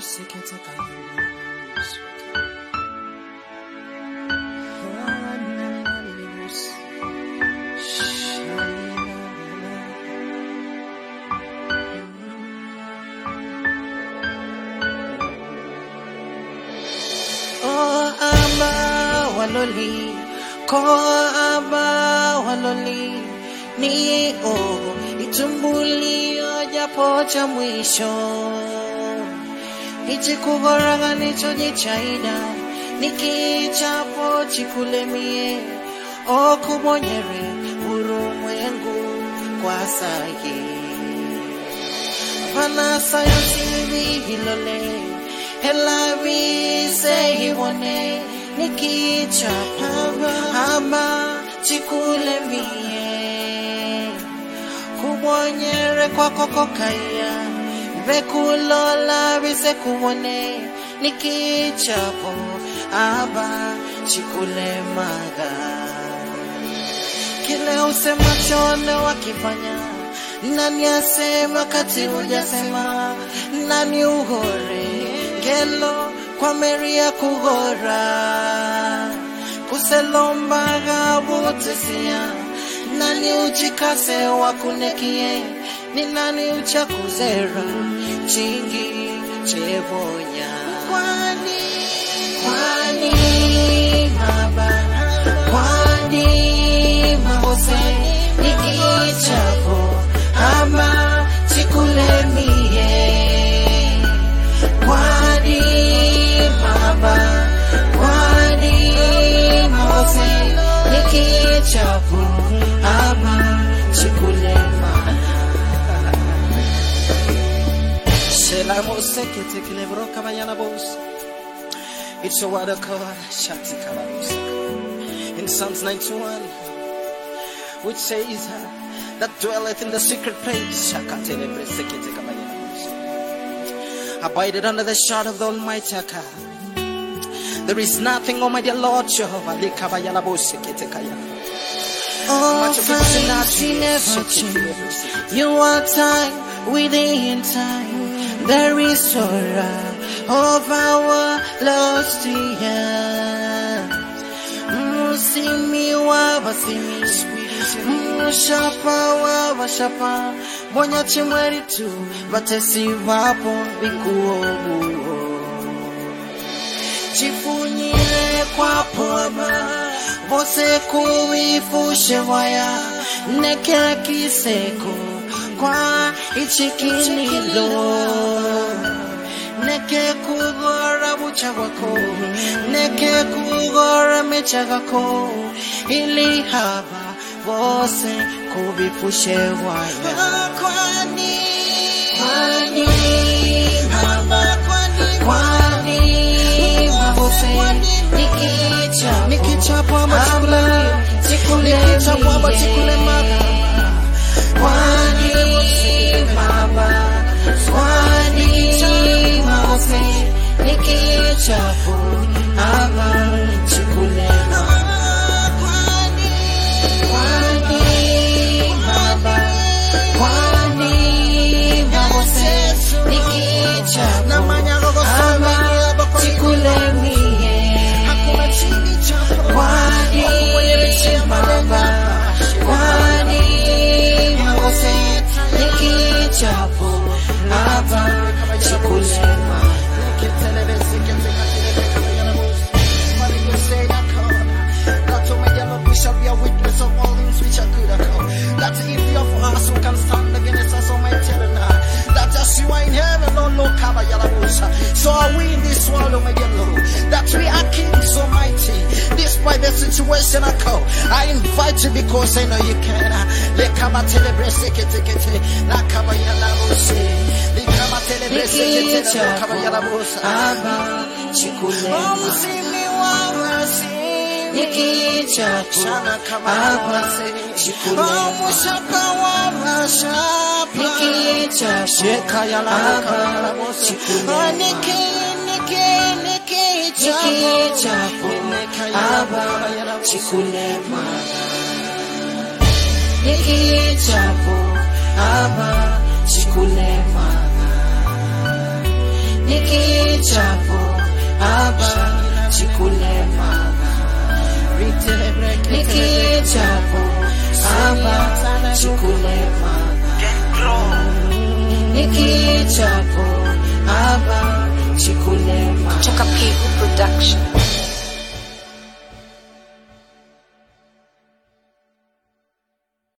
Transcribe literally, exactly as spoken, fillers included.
Oh, Aba waloli, ko Aba waloli, ni o itumbulio japo cha mwisho. Ichikugoranga nicho jichaida, nikichapo chikulemie, o kubonyere urumwengu kwa sahi. Pana sayansi hilole, hela vise hivone, nikichapo ama chikulemie, kubonyere kwa kokokaya. Vekulola vise kuone, nikichapo Aba chikulemaga. Kile usema chone wakifanya, nani asema kati hujasema, nani uhore kelo kwa meria kugora, kuselombaga wotesia, nani uchikase wakunekie, ni nani uchakuzera chingi chebonya. Kwani kwani Aba, kwani mabose nikichapo ama chikulemie. Kwani Aba, kwani mabose nikichapo ama chikulemie. It's a word of God, in Psalms ninety-one, which says that dwelleth in the secret place, abided under the shadow of the Almighty. There is nothing, oh my dear Lord Jehovah. Oh, friends, you never change. You are time within time. There is sorrow of our lost years. Musimi wa basimi, mushapa wa bashapa, bonya chimweri tu, batesi vapo bikuobu. Chifunyire kwa poama, vose kuifushe waya, neke kiseko kwa ichikinilo. Neke kugora buchagwako, neke kugora mechagako, ili haba vose kubifushe waya. Kwani kwani haba, kwani vose nikicha nikichapo ama chikule nikichapo ama chikule maga. Kwani Baba, kwani mabose nikichapo ama chikulema. Kwani kwani Baba, kwani mabose nikichapo ama chikulemie. Kwani Baba, kwani mabose nikichapo ama chikulema. We shall be a witness of all things which are good and come. That if you are for us who can stand against us, Almighty and that as you are in heaven, Lord, Lord, so are we in this world, Almighty Lord. That we are kings, Almighty. Despite the situation I call, I invite you because I know you can. Lekama telebrese kete kete, nakama yalabusi. Lekama telebrese kete, nakama yalabusi. Aba chikulema. Omsimi wawasi. Nikichapo Aba chikulema. Omushapa wawashapa. Nikichapo Aba chikulema. Niki niki nikichapo Aba chikulema. Nikichapo Aba chikulema. nikichapo aba chikulema nikichapo aba chikulema nikichapo aba chikulema Toka P Production.